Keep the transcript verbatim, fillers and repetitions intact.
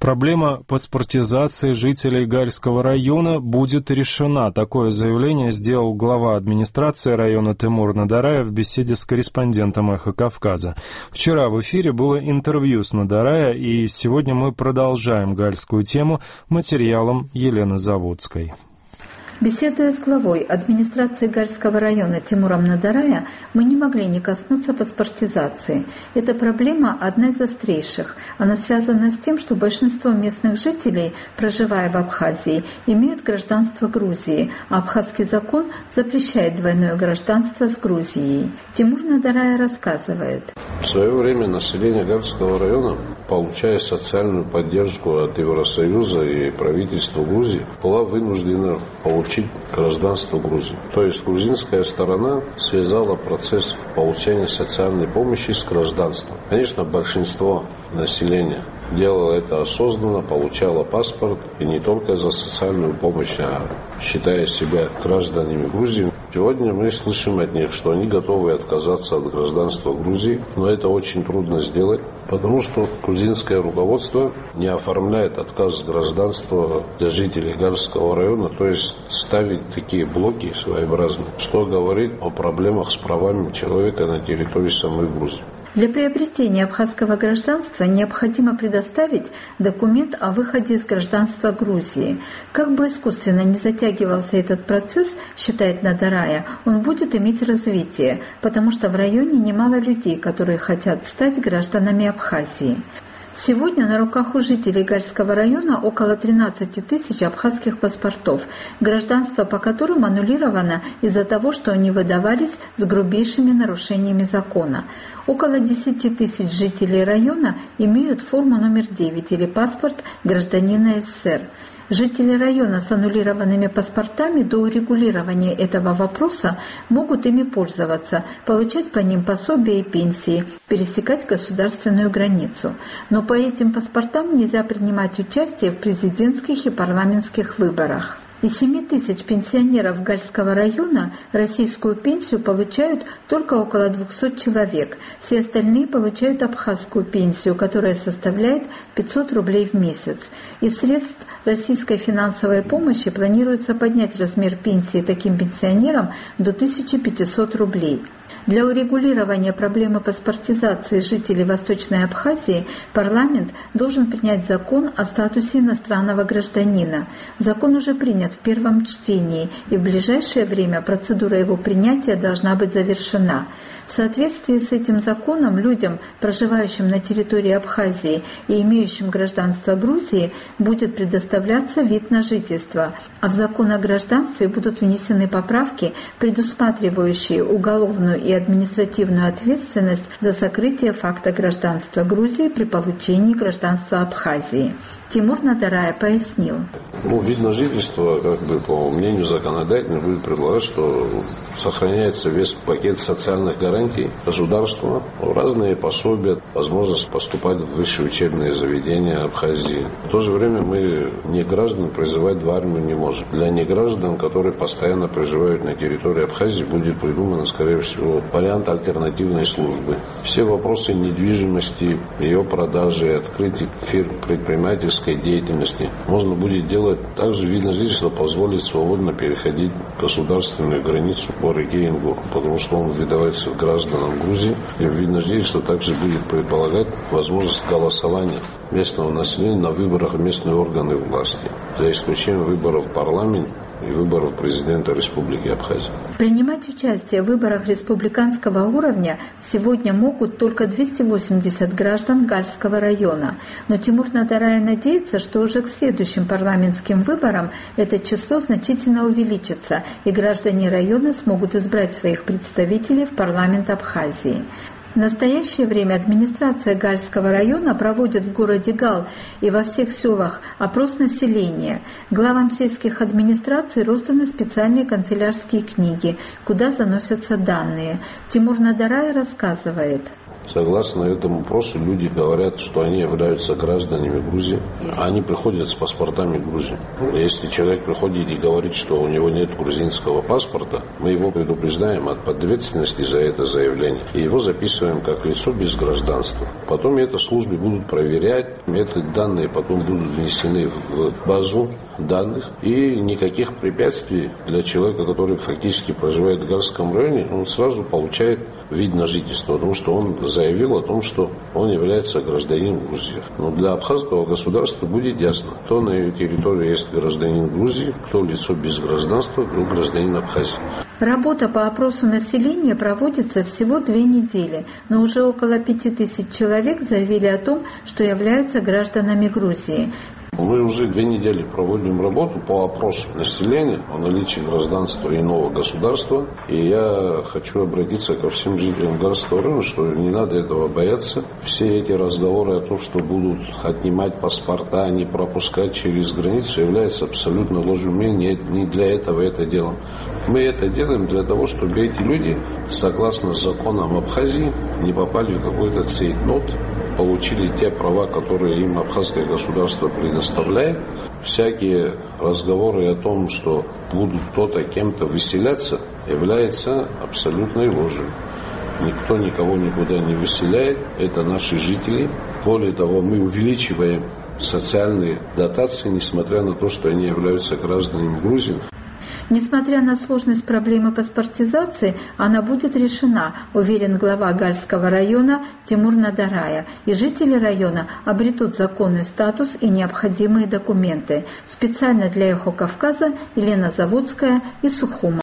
Проблема паспортизации жителей Гальского района будет решена. Такое заявление сделал глава администрации района Тимур Надарая в беседе с корреспондентом «Эхо Кавказа». Вчера в эфире было интервью с Надарая, и сегодня мы продолжаем гальскую тему материалом Елены Заводской. Беседуя с главой администрации Гальского района Тимуром Надарая, мы не могли не коснуться паспортизации. Эта проблема одна из острейших. Она связана с тем, что большинство местных жителей, проживая в Абхазии, имеют гражданство Грузии, а абхазский закон запрещает двойное гражданство с Грузией. Тимур Надарая рассказывает. В свое время население Гальского района, получая социальную поддержку от Евросоюза и правительства Грузии, была вынуждена получить гражданство Грузии. То есть грузинская сторона связала процесс получения социальной помощи с гражданством. Конечно, большинство населения делало это осознанно, получало паспорт, и не только за социальную помощь, а считая себя гражданами Грузии. Сегодня мы слышим от них, что они готовы отказаться от гражданства Грузии, но это очень трудно сделать, потому что грузинское руководство не оформляет отказ гражданства для жителей Гальского района, то есть ставить такие блоки своеобразные, что говорит о проблемах с правами человека на территории самой Грузии. Для приобретения абхазского гражданства необходимо предоставить документ о выходе из гражданства Грузии. Как бы искусственно не затягивался этот процесс, считает Надарая, он будет иметь развитие, потому что в районе немало людей, которые хотят стать гражданами Абхазии. Сегодня на руках у жителей Гальского района около тринадцати тысяч абхазских паспортов, гражданство по которым аннулировано из-за того, что они выдавались с грубейшими нарушениями закона. Около десяти тысяч жителей района имеют форму номер девять или паспорт гражданина СССР. Жители района с аннулированными паспортами до урегулирования этого вопроса могут ими пользоваться, получать по ним пособия и пенсии, пересекать государственную границу. Но по этим паспортам нельзя принимать участие в президентских и парламентских выборах. Из семи тысяч пенсионеров Гальского района российскую пенсию получают только около двухсот человек. Все остальные получают абхазскую пенсию, которая составляет пятьсот рублей в месяц. Из средств российской финансовой помощи планируется поднять размер пенсии таким пенсионерам до тысячи пятисот рублей. Для урегулирования проблемы паспортизации жителей Восточной Абхазии парламент должен принять закон о статусе иностранного гражданина. Закон уже принят в первом чтении, и в ближайшее время процедура его принятия должна быть завершена. В соответствии с этим законом людям, проживающим на территории Абхазии и имеющим гражданство Грузии, будет предоставляться вид на жительство, а в закон о гражданстве будут внесены поправки, предусматривающие уголовную и административную ответственность за сокрытие факта гражданства Грузии при получении гражданства Абхазии. Тимур Надарая пояснил. Ну, вид на жительство, как бы по мнению законодателя, будет предполагать, что сохраняется весь пакет социальных гарантий государства, разные пособия, возможность поступать в высшие учебные заведения Абхазии. В то же время мы не граждан призывать в армию не можем. Для неграждан, которые постоянно проживают на территории Абхазии, будет придуман, скорее всего, вариант альтернативной службы. Все вопросы недвижимости, ее продажи, открытия фирм, предпринимательской деятельности можно будет делать. Также вид на жительство позволит свободно переходить государственную границу по реке Ингур, потому что он выдавается гражданам Грузии. И вид на жительство также будет предполагать возможность голосования местного населения на выборах в местные органы власти, за исключением выборов в парламент и выборов президента Республики Абхазия. Принимать участие в выборах республиканского уровня сегодня могут только двести восемьдесят граждан Гальского района. Но Тимур Надарая надеется, что уже к следующим парламентским выборам это число значительно увеличится, и граждане района смогут избрать своих представителей в парламент Абхазии. В настоящее время администрация Гальского района проводит в городе Гал и во всех селах опрос населения. Главам сельских администраций розданы специальные канцелярские книги, куда заносятся данные. Тимур Надарая рассказывает. Согласно этому вопросу, люди говорят, что они являются гражданами Грузии, а они приходят с паспортами Грузии. Если человек приходит и говорит, что у него нет грузинского паспорта, мы его предупреждаем от ответственности за это заявление и его записываем как лицо без гражданства. Потом это службы будут проверять, эти данные потом будут внесены в базу данных, и никаких препятствий для человека, который фактически проживает в Гальском районе, он сразу получает вид на жительство, потому что он заявил о том, что он является гражданином Грузии. Но для абхазского государства будет ясно, кто на ее территории есть гражданин Грузии, кто лицо без гражданства, кто гражданин Абхазии. Работа по опросу населения проводится всего две недели, но уже около пяти тысяч человек заявили о том, что являются гражданами Грузии. Мы уже две недели проводим работу по опросу населения о наличии гражданства иного государства. И я хочу обратиться ко всем жителям Гальского района, что не надо этого бояться. Все эти разговоры о том, что будут отнимать паспорта, не пропускать через границу, являются абсолютно ложью. Мы не, не для этого это делаем. Мы это делаем для того, чтобы эти люди, согласно законам Абхазии, не попали в какой-то цейтнот, получили те права, которые им абхазское государство предоставляет. Всякие разговоры о том, что будут кто-то кем-то выселяться, является абсолютной ложью. Никто никого никуда не выселяет, это наши жители. Более того, мы увеличиваем социальные дотации, несмотря на то, что они являются гражданами Грузии. Несмотря на сложность проблемы паспортизации, она будет решена, уверен глава Гальского района Тимур Надарая, и жители района обретут законный статус и необходимые документы. Специально для «Эхо Кавказа» Елена Заводская и Сухума.